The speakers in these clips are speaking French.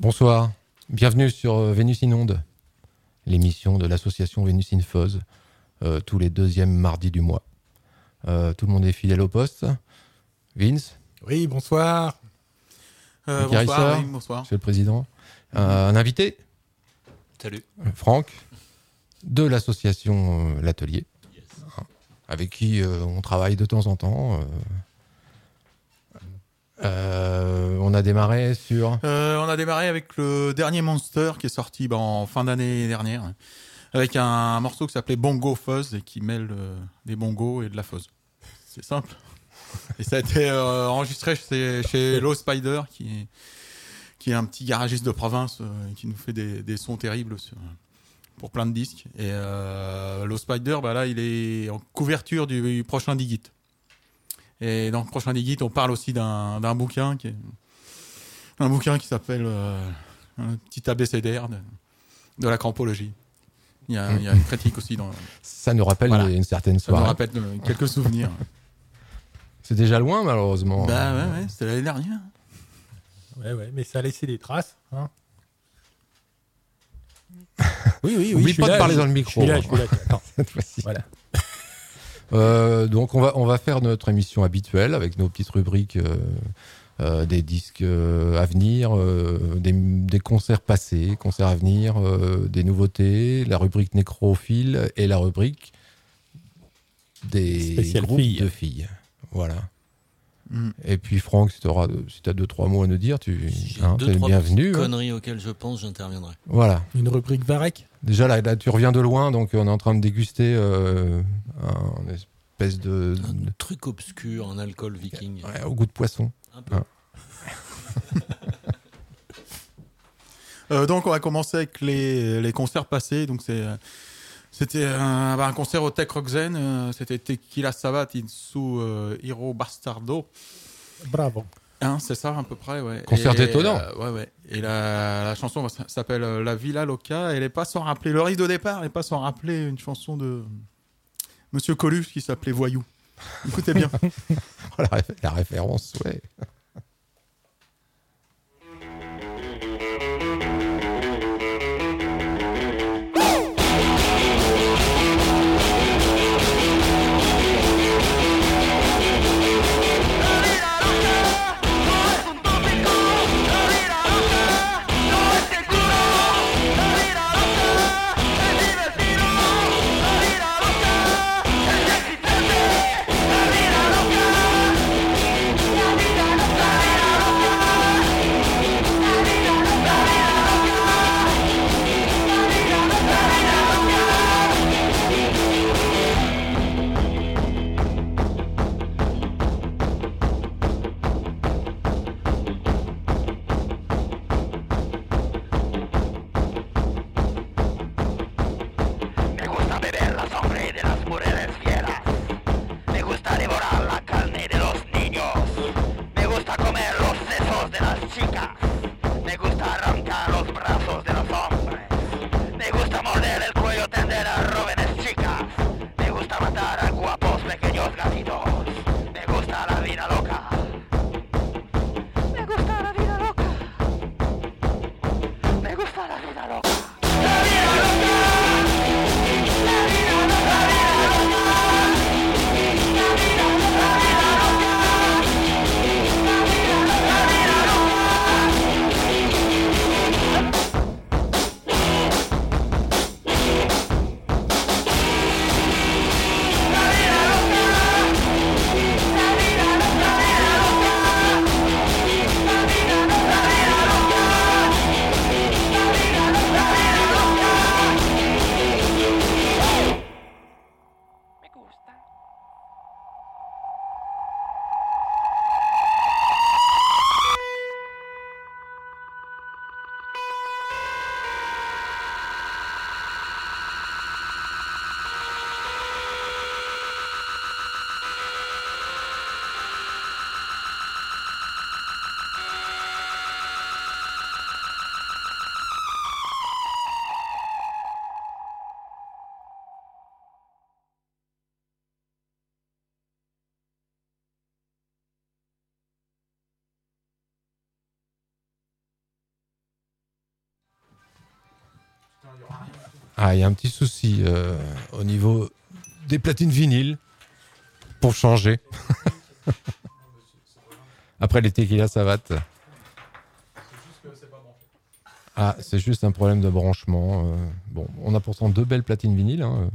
Bonsoir, bienvenue sur Vénus in Onde, l'émission de l'association Vénus Infos, tous les deuxièmes mardis du mois. Tout le monde est fidèle au poste. Vince. Oui, bonsoir. Bonsoir, Monsieur le Président. Un invité. Salut. Franck, de l'association L'Atelier, yes. Avec qui on travaille de temps en temps. On a démarré sur... on a démarré avec le dernier Monster qui est sorti en fin d'année dernière, avec un morceau qui s'appelait Bongo Fuzz et qui mêle des bongos et de la fuzz. C'est simple. Et ça a été enregistré chez Low Spider, qui est un petit garagiste de province qui nous fait des sons terribles pour plein de disques. Et Low Spider, là, il est en couverture du prochain Digit. Et dans le prochain Digit, on parle aussi d'un bouquin qui s'appelle un petit abécédaire de la crampologie. Il y a une critique aussi dans. Ça nous rappelle une certaine soirée. Ça nous rappelle quelques souvenirs. C'est déjà loin, malheureusement. Ouais, c'était l'année dernière. Ouais, mais ça a laissé des traces. Hein. Oui. Oublie pas de parler dans le micro. Je suis là. Attends. Cette fois-ci. Voilà. Donc on va faire notre émission habituelle avec nos petites rubriques des disques à venir, des concerts passés, concerts à venir, des nouveautés, la rubrique nécrophile et la rubrique des spécial groupes filles. de filles. Voilà. Et puis Franck, si tu as 2-3 mots à nous dire, tu es bienvenu. Conneries auxquelles je pense, j'interviendrai. Voilà. Une rubrique Varek. Déjà là, tu reviens de loin, donc on est en train de déguster un espèce de truc obscur, un alcool viking. Ouais, au goût de poisson. Un peu. Donc on va commencer avec les concerts passés. Donc c'était un concert au Tech Rock Zen. C'était Tequila Sabat sous Hiro Bastardo. Bravo. C'est ça à peu près, ouais. Concert détonnant. Ouais. Et la chanson s'appelle La Villa Loca. Elle est pas sans rappeler le riff de départ. Elle n'est pas sans rappeler une chanson de Monsieur Coluche qui s'appelait Voyou. Écoutez bien. La référence, ouais. Ah, il y a un petit souci au niveau des platines vinyles pour changer. Après les tequila savates. Ah, c'est juste un problème de branchement. Bon, on a pourtant 2 belles platines vinyles. Hein.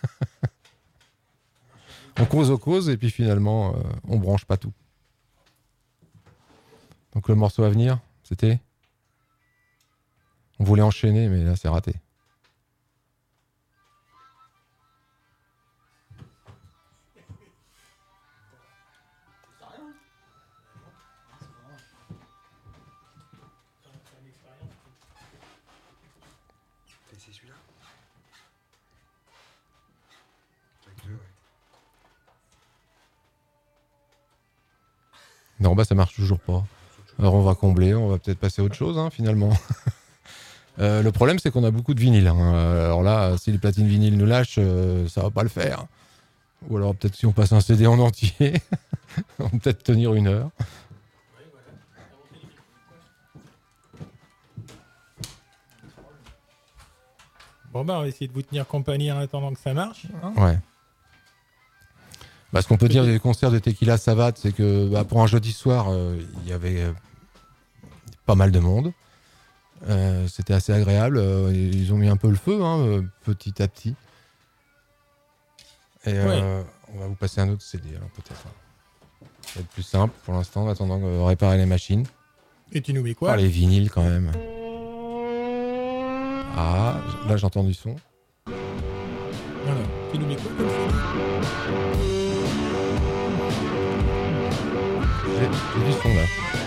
On cause et puis finalement, on branche pas tout. Donc le morceau à venir, c'était... On voulait enchaîner, mais là, c'est raté. C'est celui-là. Non, bah ça marche toujours pas. Alors on va combler, on va peut-être passer à autre chose, hein, finalement. Le problème, c'est qu'on a beaucoup de vinyles. Hein. Alors là, si les platines vinyles nous lâchent, ça va pas le faire. Ou alors peut-être si on passe un CD en entier, on va peut-être tenir 1 heure. Bon, bah, on va essayer de vous tenir compagnie en attendant que ça marche. Hein. Ouais. Bah, ce qu'on peut dire des concerts de Tequila Savate, c'est que bah, pour un jeudi soir, il y avait pas mal de monde. C'était assez agréable. Ils ont mis un peu le feu, hein, petit à petit. Et on va vous passer un autre CD, alors peut-être. Ça va être plus simple pour l'instant, en attendant de réparer les machines. Et tu nous mets quoi? Ah, les vinyles quand même. Ah, là j'entends du son. Voilà. Tu nous mets quoi comme ça? J'ai du son là.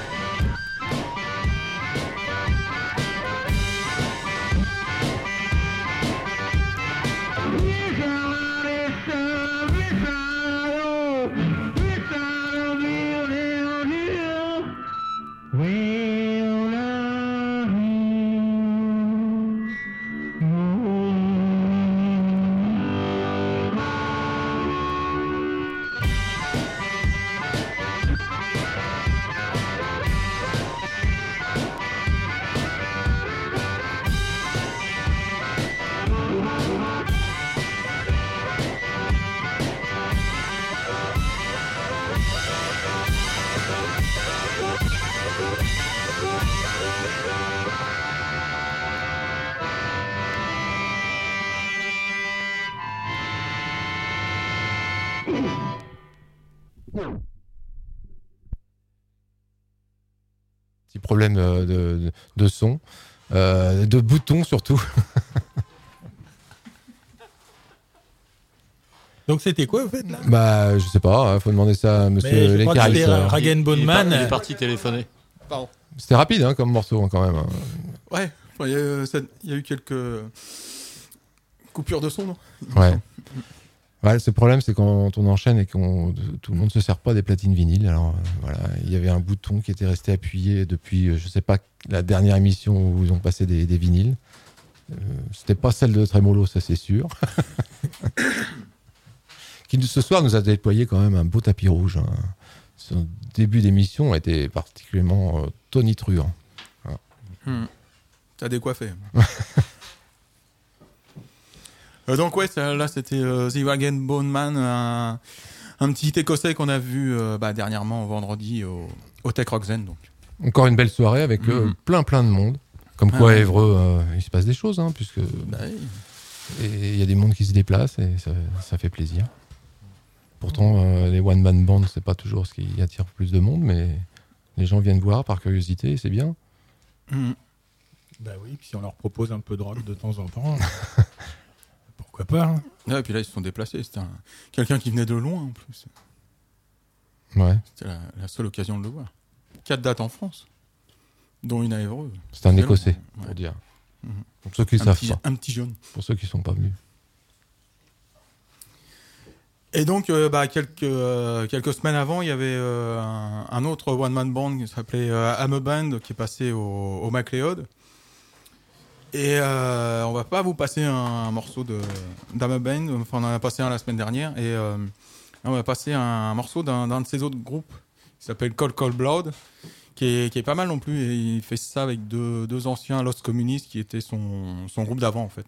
Petit problème de son, de boutons surtout. Donc c'était quoi, au fait, là? Bah, je sais pas, faut demander ça à Mais monsieur je crois que c'était Lecaris. Ragen Il est Bonman. parti téléphoner. Pardon. C'était rapide hein, comme morceau hein, quand même. Hein. Ouais, enfin, il y a eu quelques coupures de son, non? Ouais. Ouais, le problème, c'est quand on enchaîne et que tout le monde se sert pas des platines vinyles. Alors voilà, il y avait un bouton qui était resté appuyé depuis, je sais pas, la dernière émission où ils ont passé des vinyles. C'était pas celle de Tremolo, ça c'est sûr. Qui ce soir nous a déployé quand même un beau tapis rouge. Hein. Son début d'émission a été particulièrement tonitruant. T'as décoiffé. Donc ouais, là c'était The Wagon Bone Man, un petit écossais qu'on a vu dernièrement vendredi au Tech Rock Zen. Donc. Encore une belle soirée avec plein de monde. Comme quoi à Évreux, il se passe des choses, hein, puisque Oui. et il y a des mondes qui se déplacent et ça fait plaisir. Pourtant, les one-man bands, c'est pas toujours ce qui attire plus de monde, mais les gens viennent voir par curiosité et c'est bien. Bah oui, puis si on leur propose un peu de rock de temps en temps, pourquoi pas, hein. Ouais, et puis là ils se sont déplacés, c'était quelqu'un qui venait de loin en plus. Ouais. C'était la seule occasion de le voir. 4 dates en France, dont une à Évreux. C'est un C'est Écossais, long, pour dire. Pour ceux qui savent pas. Un petit jeune. Pour ceux qui sont pas venus. Et donc, quelques semaines avant, il y avait un autre one-man band qui s'appelait Ameband qui est passé au MacLeod. Et on va pas vous passer un morceau d'Ameband, enfin on en a passé un la semaine dernière, et on va passer un morceau d'un de ces autres groupes qui s'appelle Cold Blood, qui est pas mal non plus. Et il fait ça avec deux anciens Lost Communists qui étaient son groupe d'avant en fait.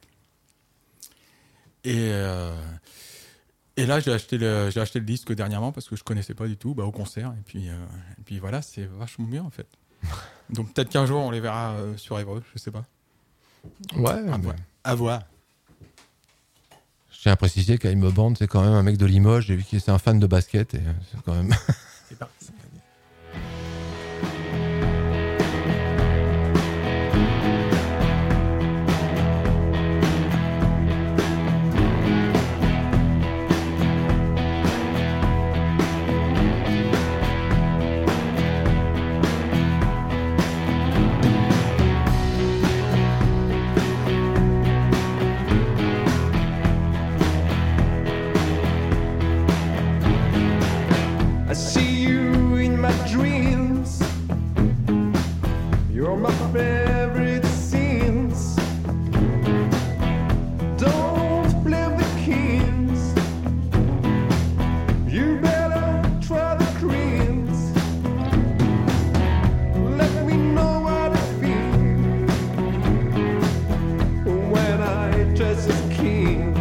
Et là, j'ai acheté le disque dernièrement parce que je connaissais pas du tout, au concert. Et puis voilà, c'est vachement bien en fait. Donc peut-être qu'un jour on les verra sur Évreux, je sais pas. Ouais, À voir. Je tiens à préciser qu'Aim Band, c'est quand même un mec de Limoges, j'ai vu que c'est un fan de basket, et c'est quand même... C'est parti. I see you in my dreams. You're my favorite scenes. Don't blame the kings. You better try the creams. Let me know what I feel when I dress as king.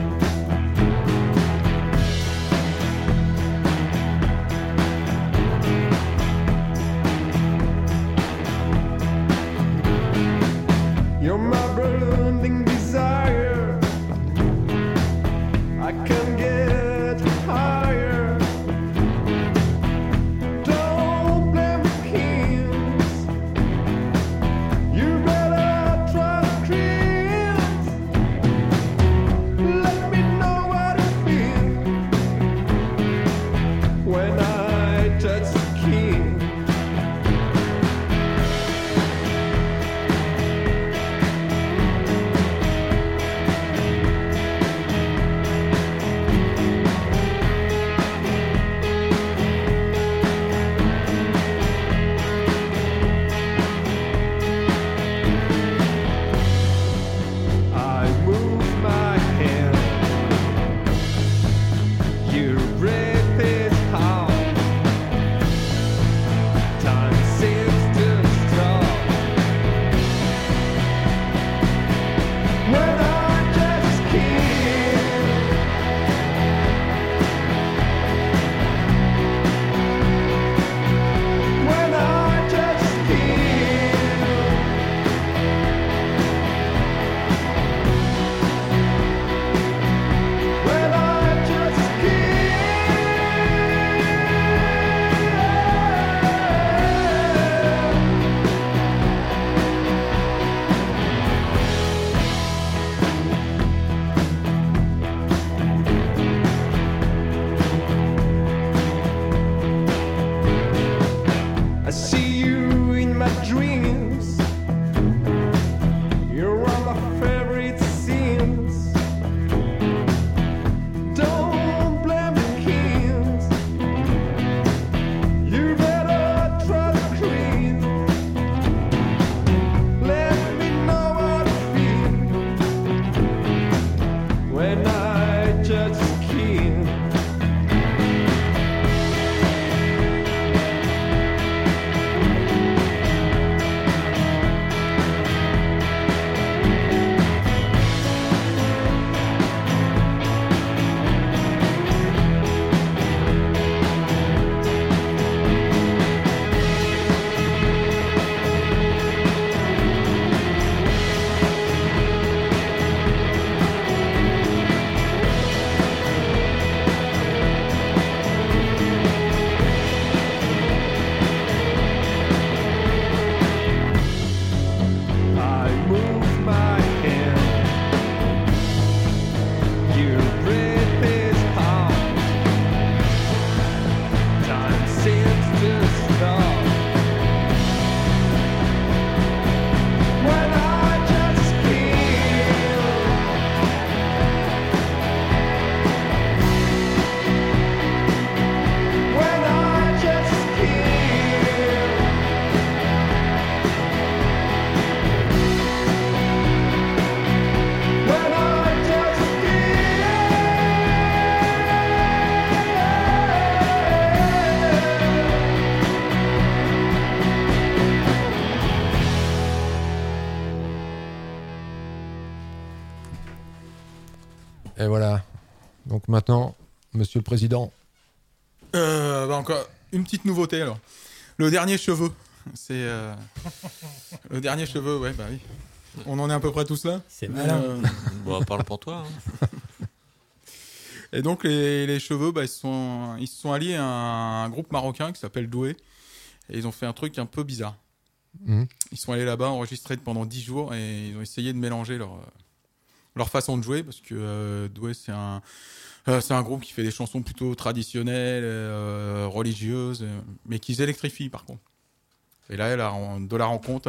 maintenant, Monsieur le Président. Encore une petite nouveauté alors. Le dernier cheveu. C'est le dernier cheveu, ouais, bah oui. On en est à peu près tous là. C'est malin. Bon, parle pour toi. Hein. Et donc les cheveux, bah, ils se sont alliés à un groupe marocain qui s'appelle Doué. Et ils ont fait un truc un peu bizarre. Mhm. Ils sont allés là-bas, enregistrés pendant 10 jours et ils ont essayé de mélanger leur façon de jouer parce que Doué, c'est un groupe qui fait des chansons plutôt traditionnelles, religieuses, mais qui électrifient par contre. Et là, la rencontre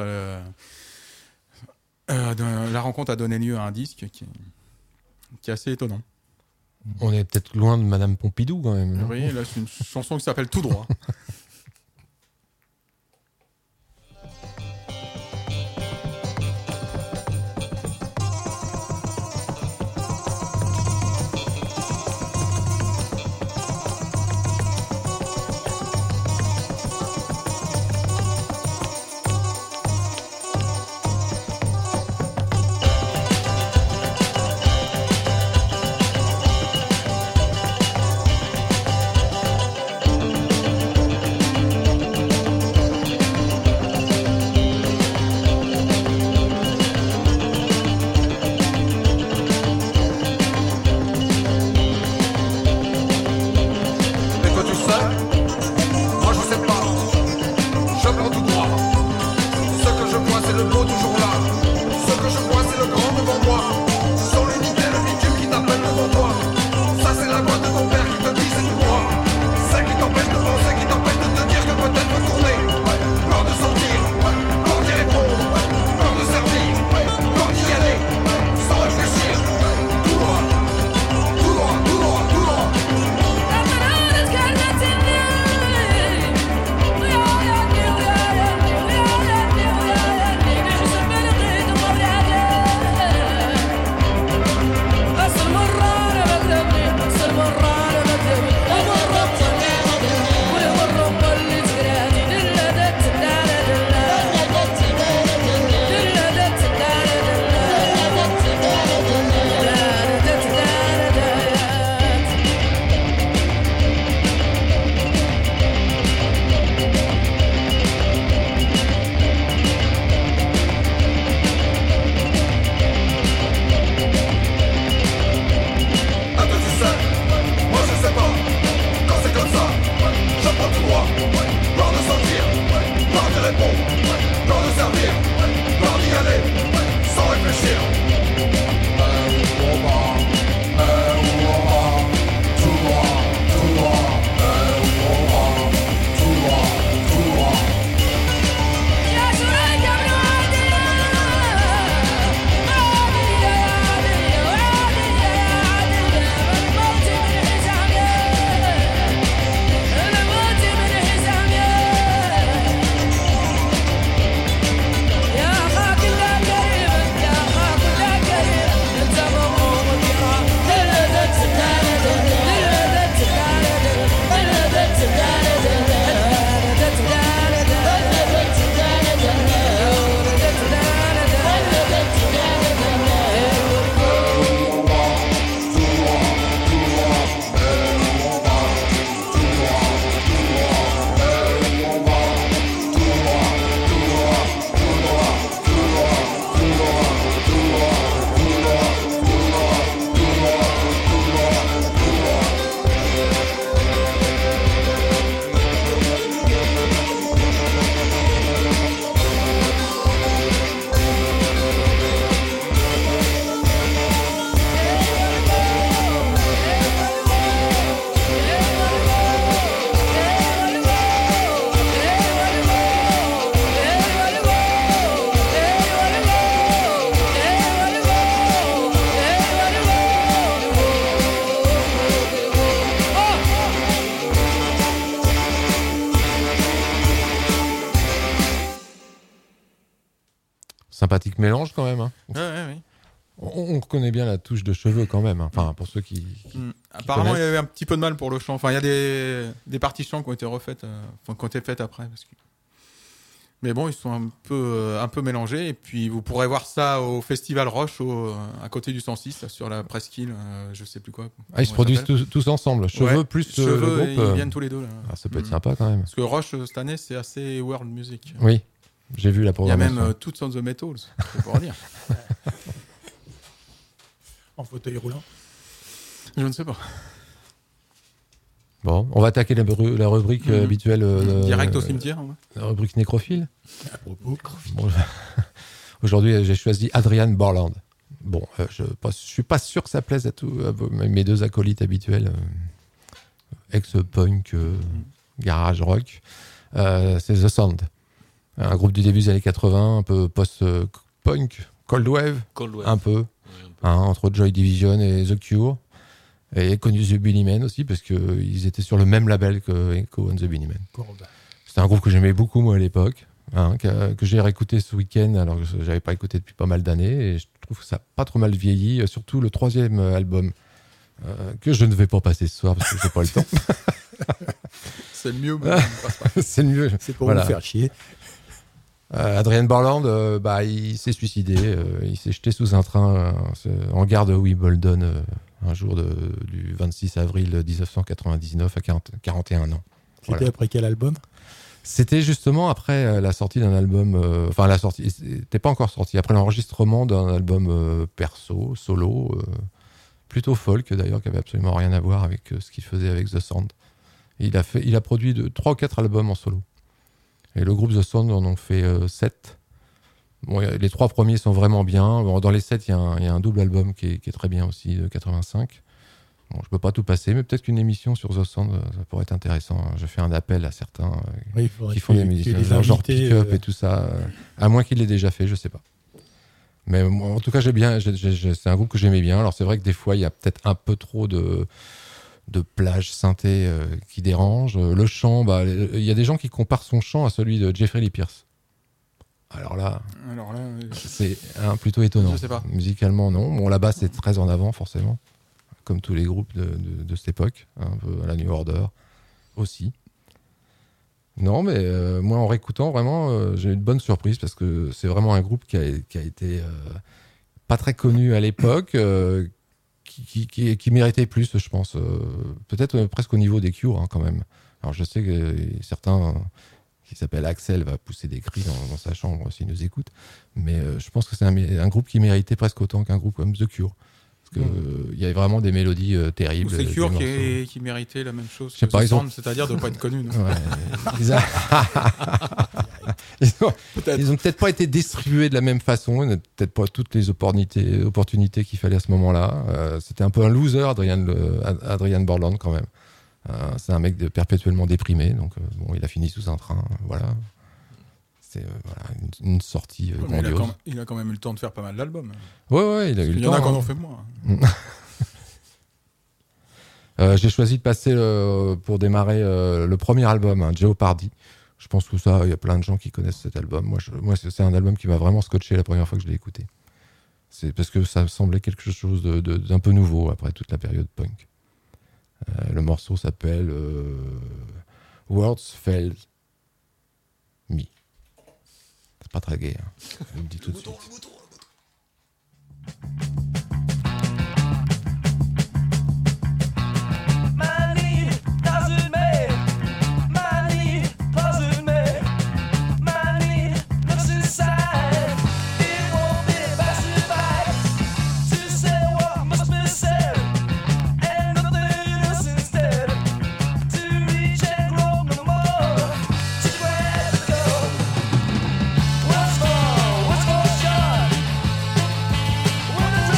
a donné lieu à un disque qui est assez étonnant. On est peut-être loin de Madame Pompidou quand même. Non Oui, là, c'est une chanson qui s'appelle Tout droit. Sympathique mélange quand même. Hein. Ouais. On reconnaît bien la touche de cheveux quand même. Hein. Enfin, pour ceux qui Apparemment, il y connaissent. avait un petit peu de mal pour le chant. Enfin, il y a des parties chants qui ont été refaites, qui ont été faites après. Parce que... Mais bon, ils sont un peu mélangés. Et puis, vous pourrez voir ça au Festival Roche, à côté du 106, là, sur la presqu'île, je sais plus quoi. Ils se produisent tous ensemble. Cheveux plus le Cheveux, groupe. ils viennent tous les deux. Là. Ah, ça peut être sympa quand même. Parce que Roche, cette année, c'est assez world music. Oui, j'ai vu la Il y a programmation. même Toots on the Metals, c'est pour dire. En fauteuil roulant. Je ne sais pas. Bon, on va attaquer la rubrique habituelle. Direct au cimetière. Ouais. La rubrique nécrophile. À propos. Bon, aujourd'hui, j'ai choisi Adrian Borland. Bon, je suis pas sûr que ça plaise à mes deux acolytes habituels, ex-punk, garage rock. C'est The Sound, un groupe du début des années 80, un peu post-punk, Cold Wave, un peu, entre Joy Division et The Cure. Et connu The Bunnymen aussi, parce qu'ils étaient sur le même label que Echo and the Bunnymen. C'était un groupe que j'aimais beaucoup, moi, à l'époque, que j'ai réécouté ce week-end, alors que je n'avais pas écouté depuis pas mal d'années, et je trouve que ça n'a pas trop mal vieilli, surtout le 3e album, que je ne vais pas passer ce soir, parce que je n'ai pas le temps. C'est le mieux, mais on ne passe pas. C'est le mieux. C'est pour vous faire chier. Adrian Borland, il s'est suicidé, il s'est jeté sous un train en gare de Wimbledon, un jour du 26 avril 1999 à 41 ans. C'était Voilà. après quel album? C'était justement après la sortie d'un album, la sortie, c'était pas encore sorti, après l'enregistrement d'un album perso, solo, plutôt folk d'ailleurs, qui avait absolument rien à voir avec ce qu'il faisait avec The Sound. Il a produit 3 ou 4 albums en solo. Et le groupe The Sound en ont fait 7. Bon, les 3 premiers sont vraiment bien. Bon, dans les 7, il y a un double album qui est très bien aussi, de 85. Bon, je peux pas tout passer, mais peut-être qu'une émission sur The Sound, ça pourrait être intéressant. Je fais un appel à certains Oui, il faudrait qui font des musiques, genre Pick Up et tout ça. À moins qu'il l'ait déjà fait, je sais pas. Mais moi, en tout cas, c'est un groupe que j'aimais bien. Alors c'est vrai que des fois, il y a peut-être un peu trop de plages synthé qui dérangent. Le chant, il y a des gens qui comparent son chant à celui de Jeffrey Lee Pierce. Alors là, c'est plutôt étonnant. Je sais pas. Musicalement, non. Bon, la basse est très en avant, forcément, comme tous les groupes de cette époque, un peu à la New Order aussi. Non, mais moi, en réécoutant, vraiment, j'ai eu une bonne surprise parce que c'est vraiment un groupe qui a été pas très connu à l'époque, qui méritait plus, je pense. Peut-être presque au niveau des Cure, quand même. Alors, je sais que certains qui s'appelle Axel va pousser des cris dans sa chambre s'il nous écoute, mais je pense que c'est un groupe qui méritait presque autant qu'un groupe comme The Cure, parce que il y avait vraiment des mélodies terribles. Ou c'est Cure qui méritait la même chose que The Sound, c'est-à-dire de ne pas être connu. Ils ont peut-être pas été distribués de la même façon, ils n'ont peut-être pas toutes les opportunités qu'il fallait à ce moment-là. C'était un peu un loser, Adrian Borland, quand même. C'est un mec perpétuellement déprimé, donc il a fini sous un train, voilà. C'est une sortie grandiose. Il a quand même eu le temps de faire pas mal d'albums. Ouais, il a eu le temps. Il y en a qui en ont fait moins. J'ai choisi de passer pour démarrer le premier album, Jeopardy. Je pense que il y a plein de gens qui connaissent cet album. Moi, c'est un album qui m'a vraiment scotché la première fois que je l'ai écouté. C'est parce que ça me semblait quelque chose d'un peu nouveau après toute la période punk. Le morceau s'appelle Words Failed Me. C'est pas très gai, je vous le dis tout de suite. What's for sure? When the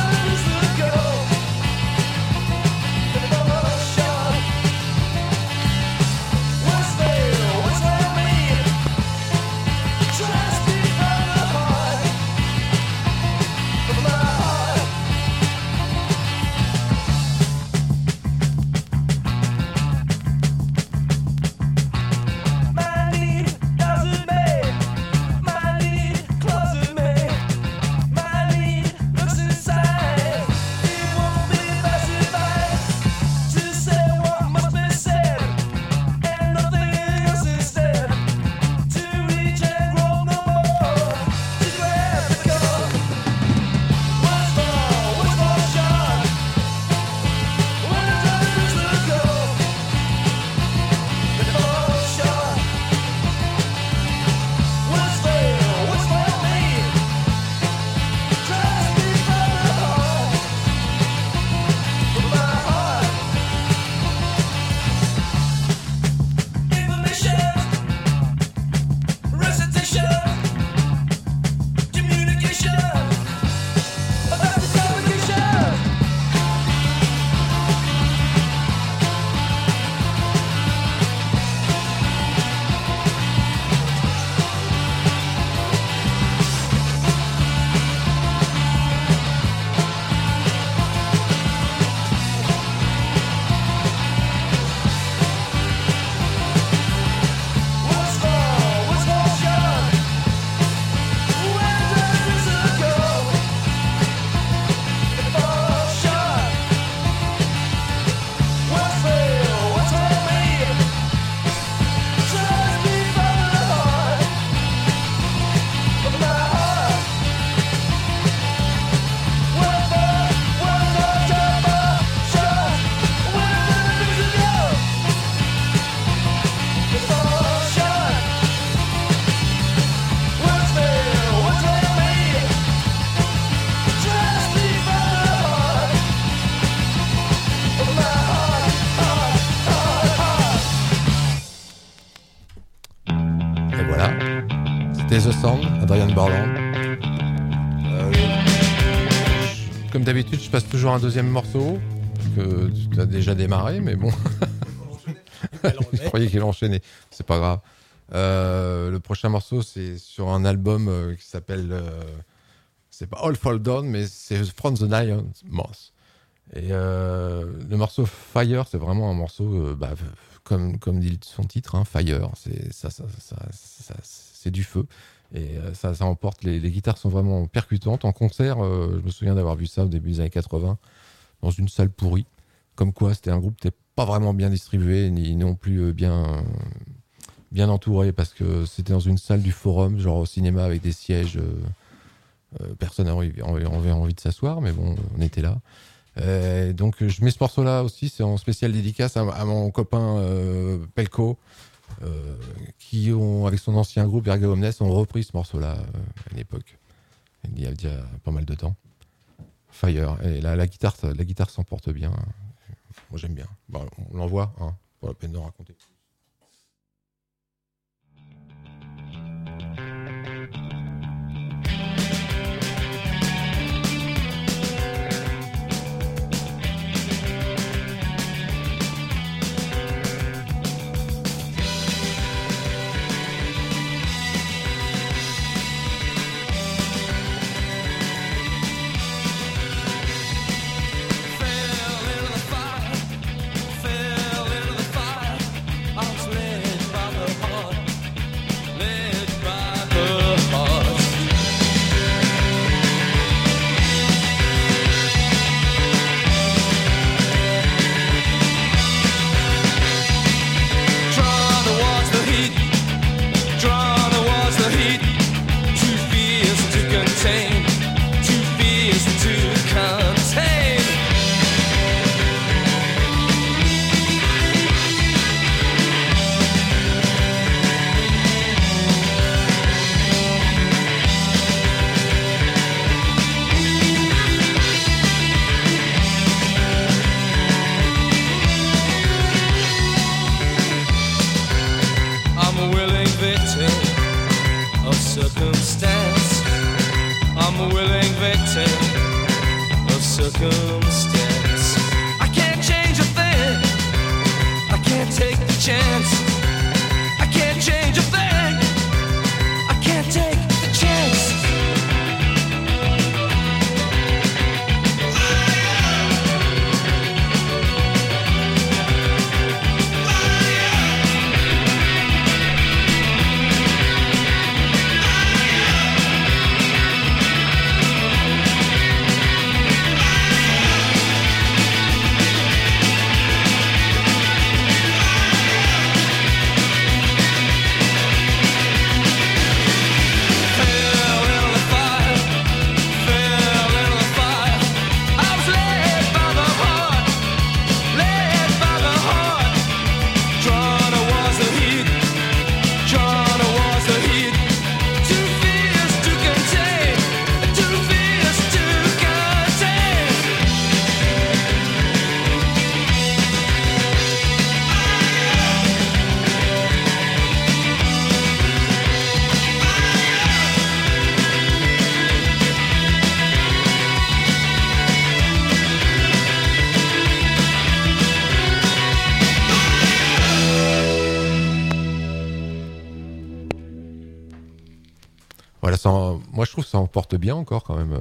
Et voilà. C'était The Sound, Adrian Borland. Comme d'habitude, je passe toujours un deuxième morceau que tu as déjà démarré, mais bon. Je croyais qu'il enchaînait. C'est pas grave. Le prochain morceau, c'est sur un album qui s'appelle... c'est pas All Fall Down, mais c'est From the Lion Moth. Et le morceau Fire, c'est vraiment un morceau, comme dit son titre, hein, Fire. C'est du feu. Et ça emporte. Les guitares sont vraiment percutantes. En concert, je me souviens d'avoir vu ça au début des années 80, dans une salle pourrie. Comme quoi, c'était un groupe qui n'était pas vraiment bien distribué, ni non plus bien entouré, parce que c'était dans une salle du Forum, genre au cinéma, avec des sièges. Personne n'avait envie de s'asseoir, mais bon, on était là. Donc je mets ce morceau-là aussi, c'est en spécial dédicace à mon copain Pelco, qui avec son ancien groupe Erga Omnes ont repris ce morceau-là à une époque, il y a déjà pas mal de temps. Fire, et la guitare s'emporte bien. Moi j'aime bien. Bon, on l'envoie, hein, pas la peine de raconter. Voilà, moi je trouve que ça en porte bien encore quand même.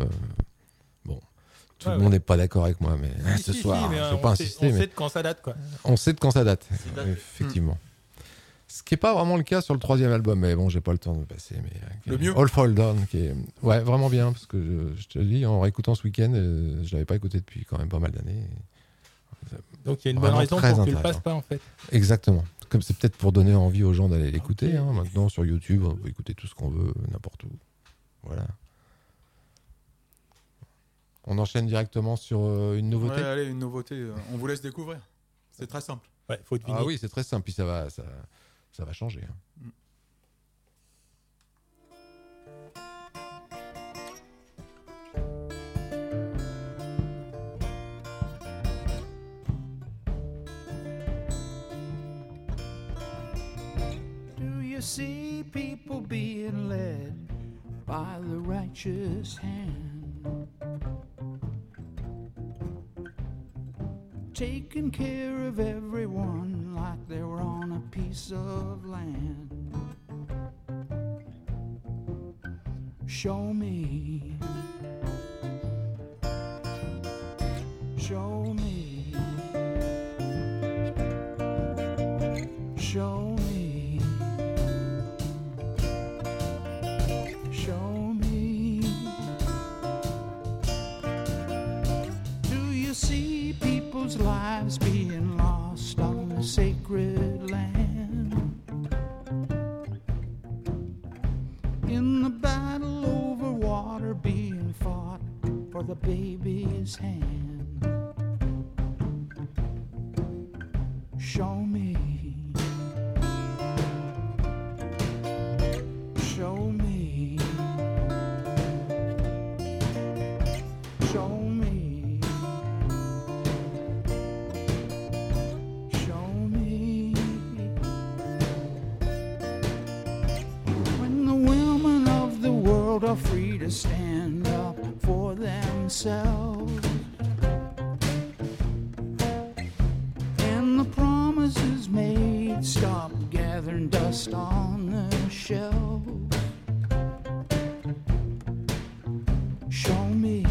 Bon, tout le monde n'est pas d'accord avec moi, mais ce soir, je ne veux pas insister. On sait de quand ça date, quoi. On sait de quand ça date, effectivement. Ce qui n'est pas vraiment le cas sur le troisième album, mais bon, j'ai pas le temps de passer. Mais le mieux. All Fall Down, qui est vraiment bien, parce que je te le dis, en réécoutant ce week-end, je l'avais pas écouté depuis quand même pas mal d'années. Donc il y a une bonne raison pour que tu le passes pas, en fait. Exactement. Comme c'est peut-être pour donner envie aux gens d'aller l'écouter. Okay. Hein. Maintenant, sur YouTube, on peut écouter tout ce qu'on veut, n'importe où. Voilà. On enchaîne directement sur une nouveauté. Ouais, allez, une nouveauté. On vous laisse découvrir. C'est très simple. Ouais, faut deviner. Ah oui, c'est très simple. Puis ça va changer. Hein. see people being led by the righteous hand, taking care of everyone like they were on a piece of land. Show me, show me, show me, show me. Do you see people's lives being lost on the sacred land? In the battle over water being fought for the baby's hand. Show me, show me, show me, show me. When the women of the world are free to stand up for themselves, and the promises made stop gathering dust on the shelves. Show me,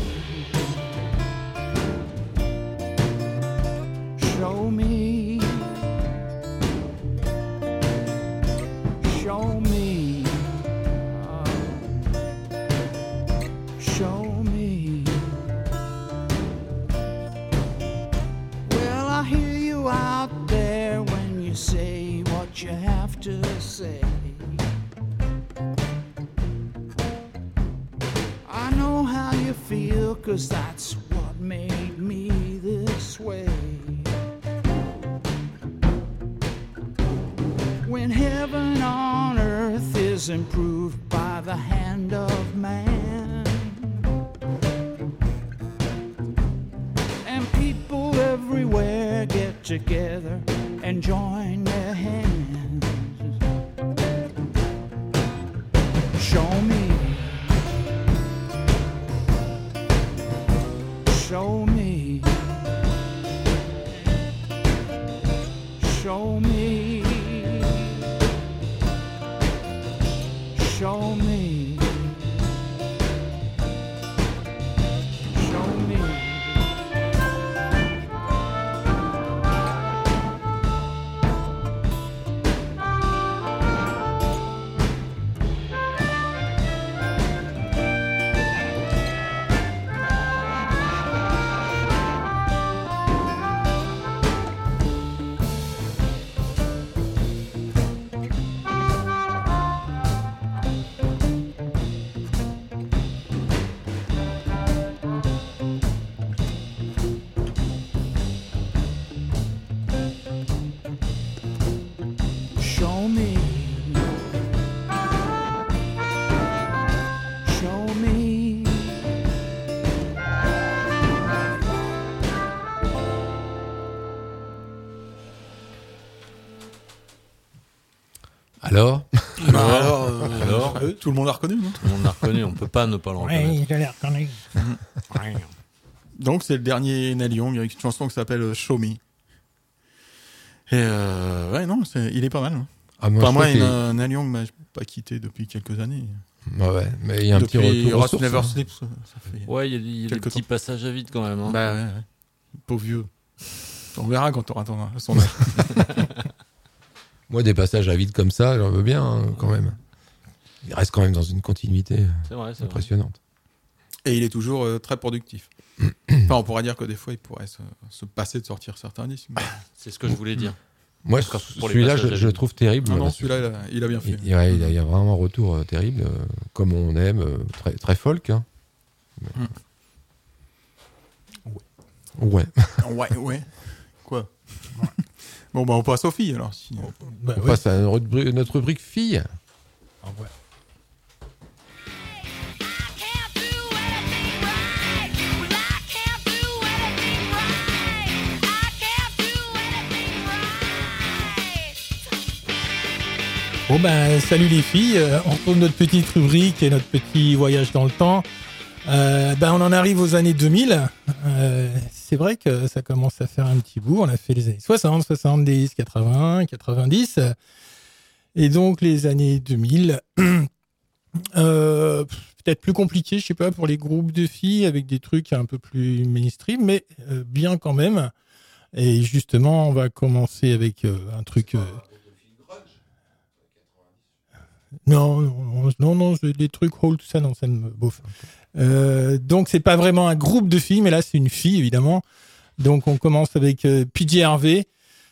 show me, show me, show me. Well, I hear you out there when you say what you have to say. I know how you feel, 'cause that's what made me this way. When heaven on earth is improved by the hand of man, and people everywhere get together and join their hands. Show me, show me, show me, show me, show me. Show me, show me. Alors Alors, Tout le monde l'a reconnu, non? tout le monde l'a reconnu, on peut pas ne pas le reconnaître. Oui, je l'ai reconnu. Donc c'est le dernier Neil Young avec une chanson qui s'appelle Show Me. Et ouais, non, il est pas mal. Hein. Ah, moi, Enfin, je moi, trouve qu'il- Neil Young m'a pas quitté depuis quelques années. Ouais, mais il y a un petit Depuis retour aux Ross sources, Never hein. Sleeps, ça fait Ouais, il y a des Quelque petits temps. passages à vide quand même. Hein. Bah ouais. Pauvre vieux. On verra quand t'auras son âge. Moi, des passages à vide comme ça, j'en veux bien, hein, quand même. Il reste quand même dans une continuité C'est vrai, c'est vrai. impressionnante. Et il est toujours très productif. Enfin, on pourrait dire que des fois, il pourrait se passer de sortir certains disques. mais- C'est ce que je voulais dire. Moi, Pour les celui-là, passages à je vide. le trouve terrible. Non, non, Parce- celui-là, il a bien fait. Ouais, il y a vraiment un retour terrible, comme on aime, très, très folk. Hein. Ouais. Ouais. Quoi? Bon, bah, on passe aux filles, alors. Si... Bah, On oui. passe à notre rubrique filles. Ah, ouais. Bon ben, salut les filles, on retrouve notre petite rubrique et notre petit voyage dans le temps. On en arrive aux années 2000. C'est vrai que ça commence à faire un petit bout. On a fait les années 60, 70, 80, 90. Et donc les années 2000, peut-être plus compliqué, je sais pas, pour les groupes de filles avec des trucs un peu plus mainstream, mais bien quand même. Et justement, on va commencer avec un truc... Non, les trucs Hall, tout ça, non, ça me bouffe. Donc, c'est pas vraiment un groupe de filles, mais là, c'est une fille, évidemment. Donc, on commence avec PJ Harvey.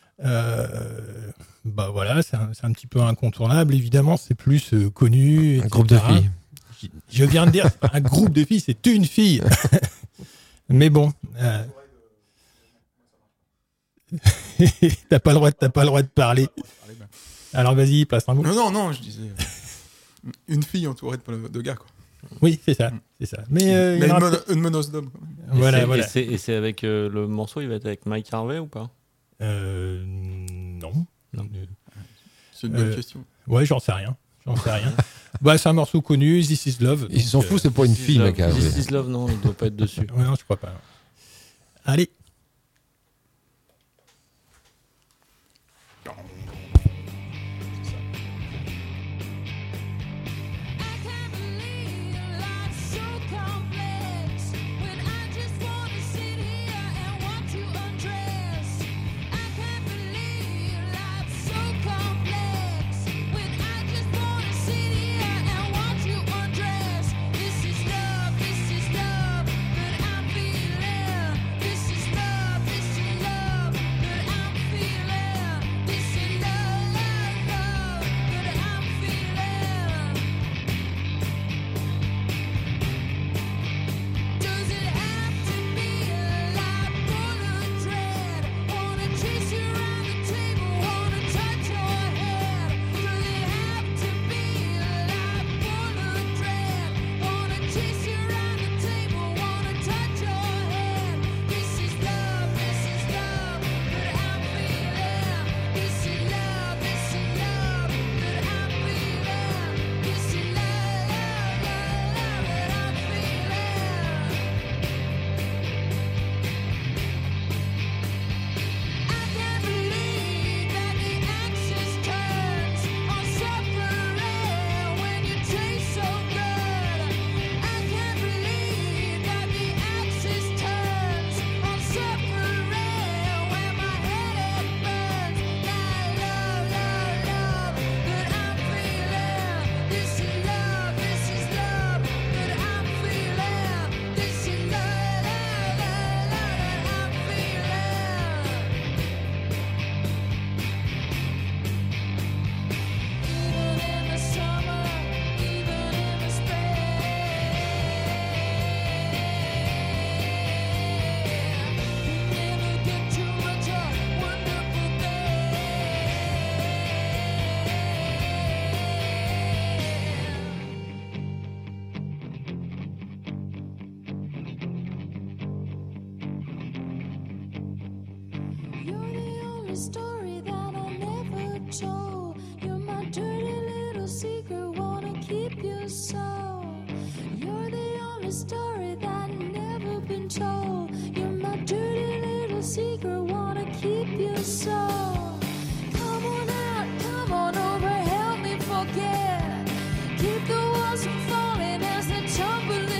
Voilà, c'est un petit peu incontournable. Évidemment, c'est plus connu. Un groupe de filles. Je viens de dire, c'est pas un groupe de filles, c'est une fille. Mais bon. T'as pas le droit de parler. Alors vas-y, passe un bout. Non, je disais une fille entourée de gars, quoi. Oui, c'est ça. Mais une menace d'homme, quand même. Voilà. Et c'est avec le morceau, il va être avec Mike Harvey ou pas? Non. C'est une bonne question. Ouais, j'en sais rien. C'est un morceau connu, This Is Love. Ils s'en foutent, c'est pas une fille, mec. This Is Love, non, il doit pas être dessus. Ouais, non, je crois pas. Allez. Story that I never told. You're my dirty little secret, wanna keep you so. You're the only story that never been told. You're my dirty little secret, wanna keep you so. Come on out, come on over, help me forget. Keep the walls from falling as they tumble in.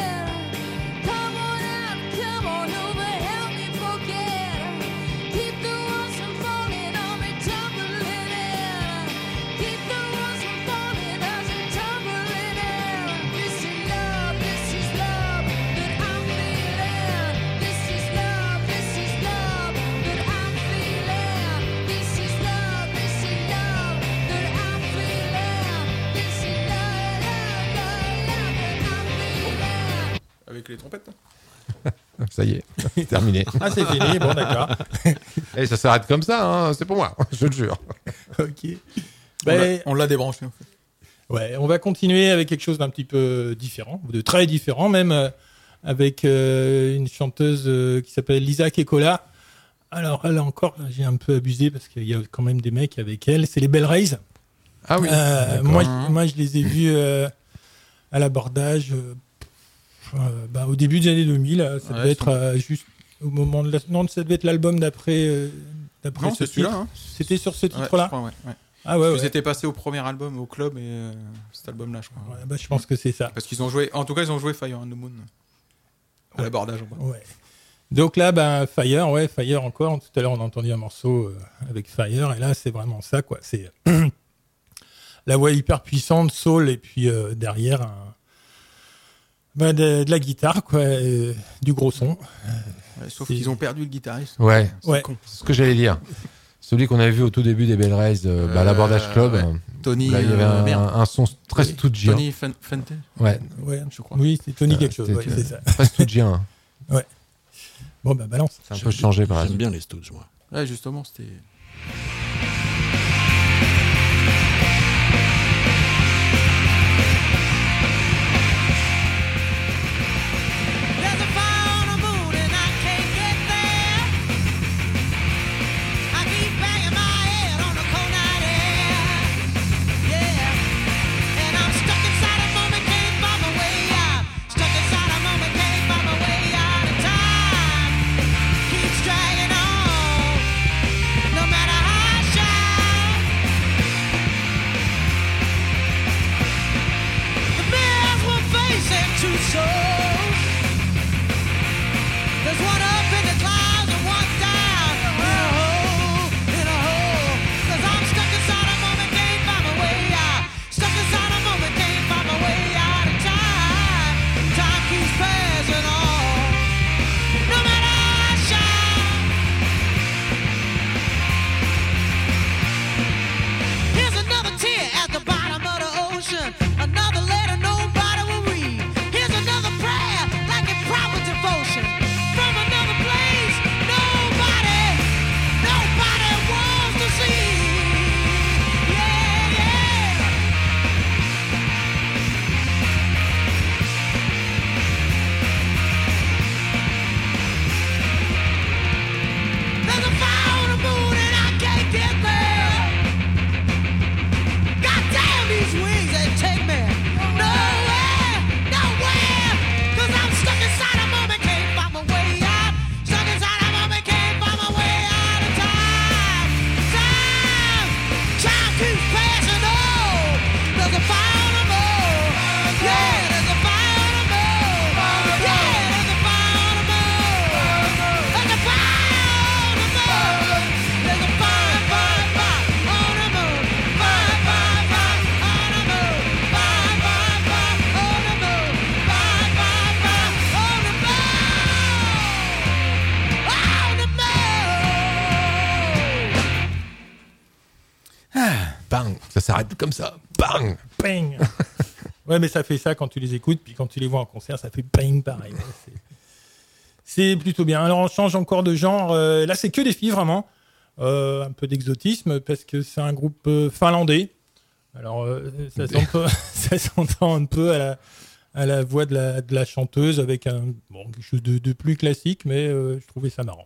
Come on out, come on over, help me forget. Keep the walls from falling on me, tumbling in. Keep the walls from falling as they tumbling in. This is love that I'm feeling. This is love that I'm feeling. This is love that I'm feeling. This is love that I'm feeling. Avec les trompettes, non? Ça y est, c'est terminé. Ah, c'est fini, bon, d'accord. Et ça s'arrête comme ça, hein, c'est pour moi, je te jure. Ok. On l'a débranché, en fait. Ouais, on va continuer avec quelque chose d'un petit peu différent, ou de très différent même, avec une chanteuse qui s'appelle Lisa Kekola. Alors, là encore, j'ai un peu abusé parce qu'il y a quand même des mecs avec elle. C'est les Bell Rays. Ah oui. Moi, je les ai vus à l'abordage au début des années 2000. Ça devait être juste au moment de non, ça devait être l'album d'après. Non, c'est celui-là. Hein. C'était sur ce titre-là. Ouais. Ah ouais. Ils étaient passés au premier album au club et cet album-là, je crois. Ouais, je pense que c'est ça. Parce qu'ils ont joué. En tout cas, ils ont joué Fire and the Moon à l'abordage. Ouais. Donc là, Fire encore. Tout à l'heure, on a entendu un morceau avec Fire, et là, c'est vraiment ça, quoi. C'est la voix hyper puissante, soul, et puis derrière de la guitare, quoi, du gros son. Sauf qu'ils ont perdu le guitariste. Ouais. Ouais. C'est ce que j'allais dire. Celui qu'on avait vu au tout début des Bell Rays, à l'abordage club. Ouais. Tony. Là, il y avait un son très stoudgien. Tony Fente. Ouais. Je crois. Oui, c'est Tony quelque chose. C'est ça. Très stoudgien. Ouais. Bon, balance. C'est un peu changé par la J'aime bien les Stooges, moi. Ouais, justement, c'était. Bang, ça s'arrête comme ça. Bang, bang. Ouais, mais ça fait ça quand tu les écoutes, puis quand tu les vois en concert, ça fait bang pareil. Ouais, c'est plutôt bien. Alors on change encore de genre. Là, c'est que des filles vraiment. Un peu d'exotisme parce que c'est un groupe finlandais. Alors ça s'entend un peu à la voix de la chanteuse avec quelque chose de plus classique, mais je trouvais ça marrant.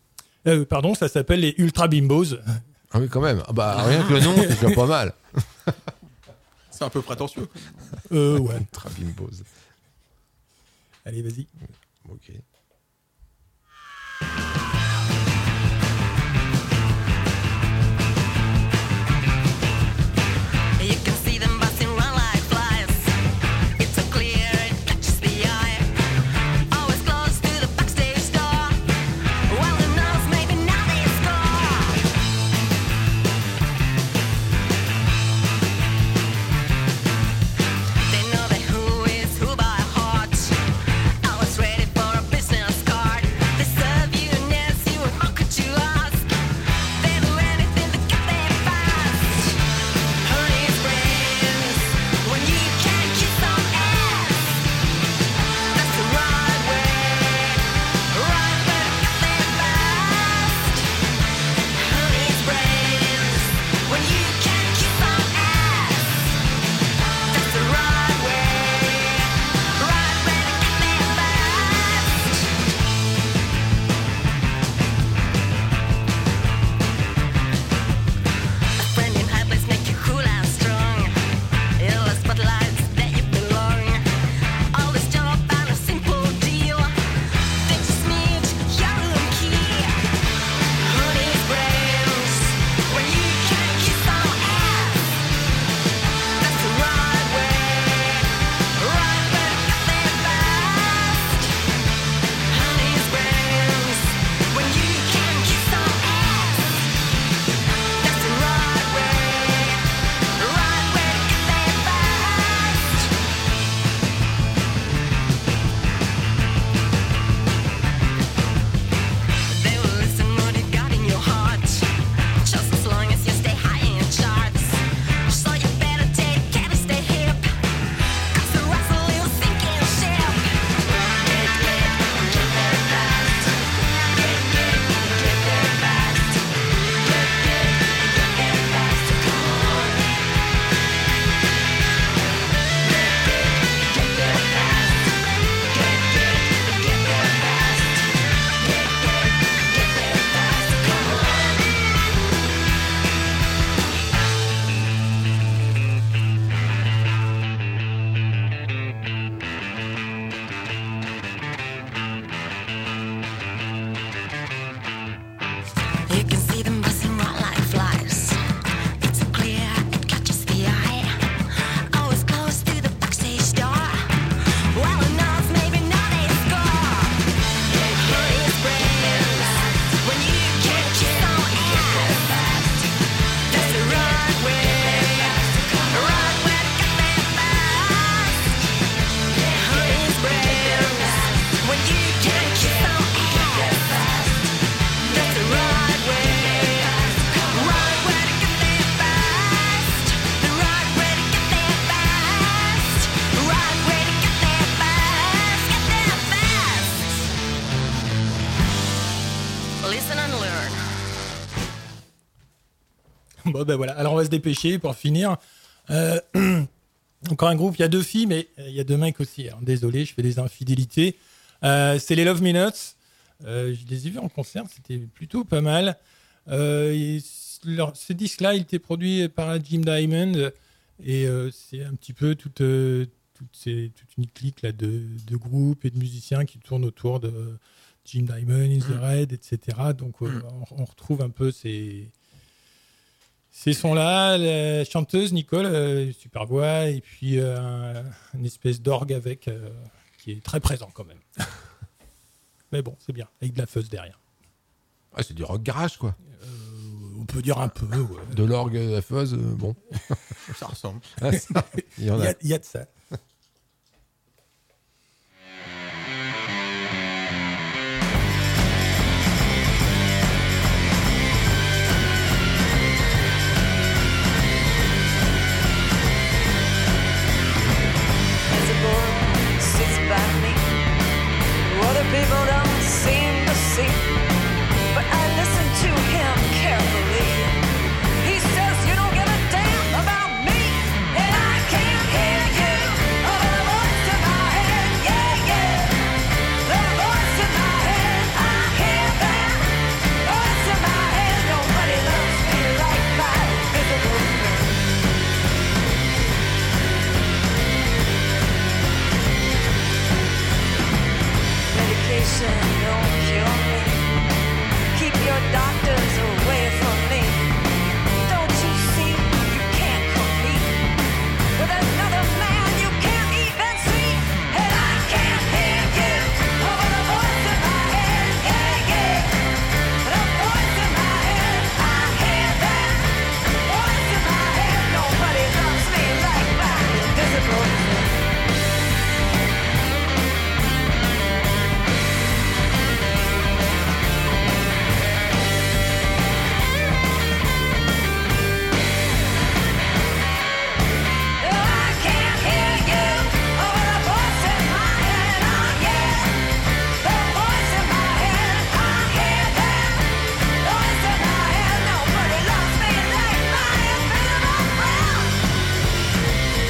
Ça s'appelle les Ultra Bimbos. Ah oui, quand même. Rien que le nom, c'est déjà pas mal. C'est un peu prétentieux. Ouais. Ultra Bimbos. Allez, vas-y. Ok. They know that who is who by heart. I was ready for a business. Bon, ben voilà. Alors, on va se dépêcher pour finir. Encore un groupe. Il y a 2 filles, mais il y a 2 mecs aussi. Alors, désolé, je fais des infidélités. C'est les Love Minutes. Je les ai vus en concert. C'était plutôt pas mal. Ce disque-là, il était produit par Jim Diamond. Et c'est un petit peu toute une clique là, de groupes et de musiciens qui tournent autour de Jim Diamond, In the Red, etc. Donc on retrouve un peu ces sons-là. La chanteuse Nicole, super voix, et puis une espèce d'orgue avec qui est très présent quand même. Mais bon, c'est bien, avec de la fuzz derrière. Ah, c'est du rock garage, quoi. On peut dire un peu, ouais. De l'orgue, de la fuzz, bon. Ça ressemble. Il y en a. Il y a de ça. As a boy sits by me, who other people don't seem to see, but I listen to him carefully. He says you don't give a damn about me, and I can't hear you over the voice in my head, yeah, yeah. The voice in my head, I hear that voice in my head. Nobody loves me like my invisible friend. Medication don't cure me. Keep your doctors away from me. Don't you see you can't compete with another man you can't even see? And I can't hear you over the voice in my head, yeah, yeah. The voice in my head, I hear that voice in my head. Nobody loves me like my invisible friend. I can't hear you over the voice in my head, oh yeah. The voice in my head, I hear that voice in my head. Nobody loves me like my invisible friend.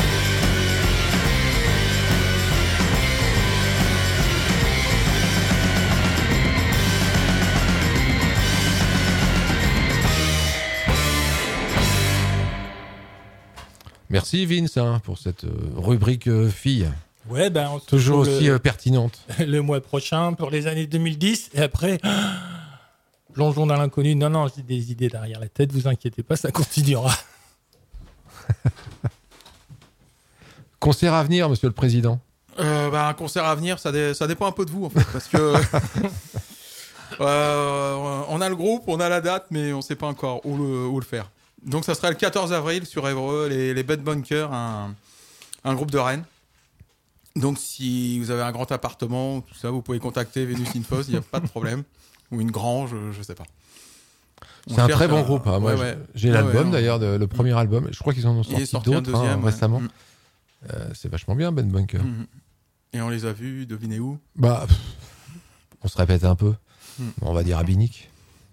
Merci Vince pour cette rubrique fille. Ouais, ben on se Toujours retrouve aussi pertinente. le mois prochain pour les années 2010. Et après, plongeons dans l'inconnu. Non, j'ai des idées derrière la tête. Vous inquiétez pas, ça continuera. Concert à venir, monsieur le président. Un concert à venir, ça dépend un peu de vous en fait, parce que on a le groupe, on a la date, mais on sait pas encore où le faire. Donc ça sera le 14 avril sur Évreux, les Bed Bunkers, un groupe de Rennes. Donc si vous avez un grand appartement, tout ça, vous pouvez contacter Vénus Infos, il n'y a pas de problème. Ou une grange, je sais pas. C'est un très bon groupe. Hein. Moi, j'ai l'album d'ailleurs, le premier album. Je crois qu'ils en ont sorti d'autres récemment. C'est vachement bien, Ben Bunker. Et on les a vus, devinez où? Bah, on se répète un peu. On va dire à Binic.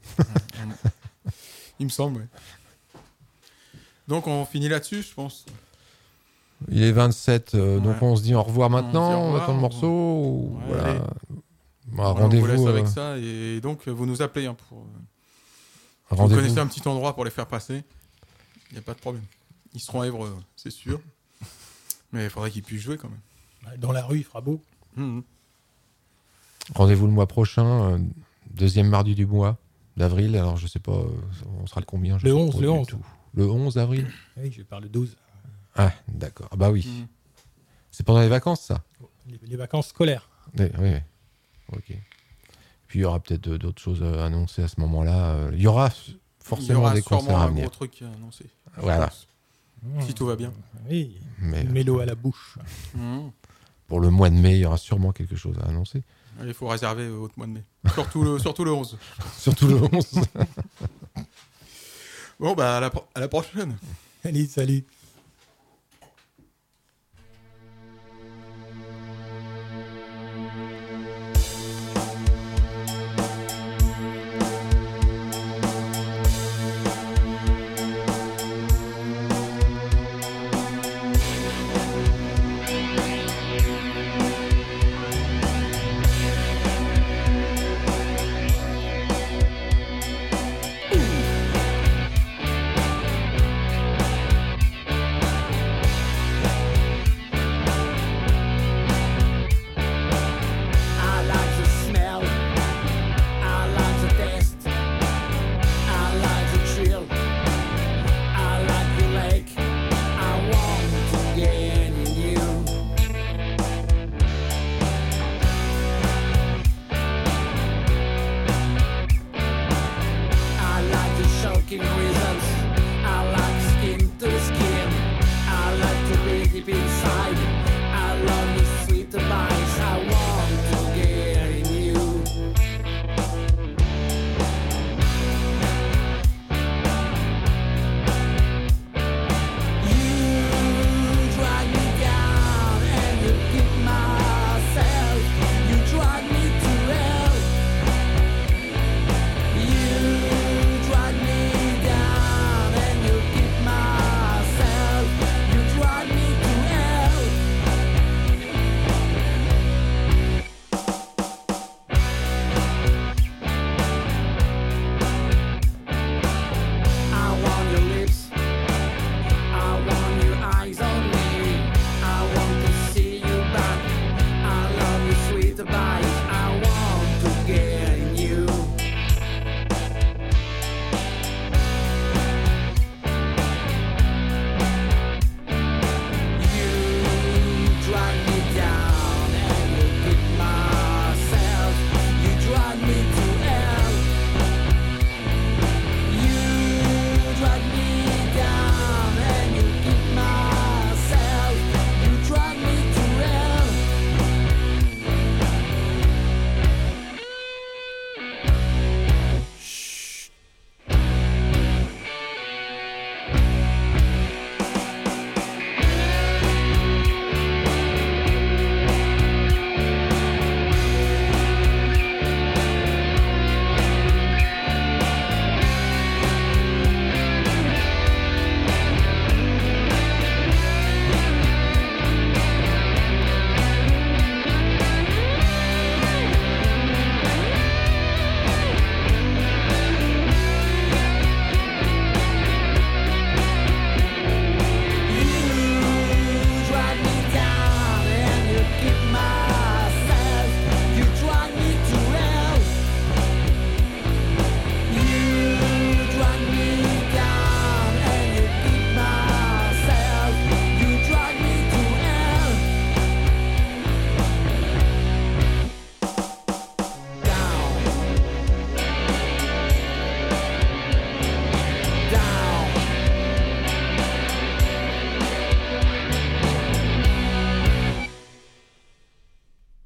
Il me semble, ouais. Donc on finit là-dessus, je pense. Il est 27, donc on se dit au revoir maintenant, on attend le morceau. Ouais, voilà. Rendez-vous. On vous laisse avec ça, et donc vous nous appelez hein, pour. Vous connaissez un petit endroit pour les faire passer. Il n'y a pas de problème. Ils seront à Évreux, c'est sûr. Mais il faudrait qu'ils puissent jouer quand même. Dans la rue, il fera beau. Rendez-vous le mois prochain, deuxième mardi du mois d'avril. Alors je sais pas, on sera le combien? Le 11, le 11. Le 11 avril. Oui, je parle le 12. Ah, d'accord. Ah bah oui. C'est pendant les vacances, ça? Les vacances scolaires. Oui. Ok. Puis il y aura peut-être d'autres choses à annoncer à ce moment-là. Il y aura forcément des concerts à venir. Il y aura sûrement un gros truc à annoncer. Voilà. Si tout va bien. Oui. Mais mélo à la bouche. Pour le mois de mai, il y aura sûrement quelque chose à annoncer. Il faut réserver au mois de mai. Surtout le 11. Surtout le 11. Bon, bah à la prochaine. Allez, salut.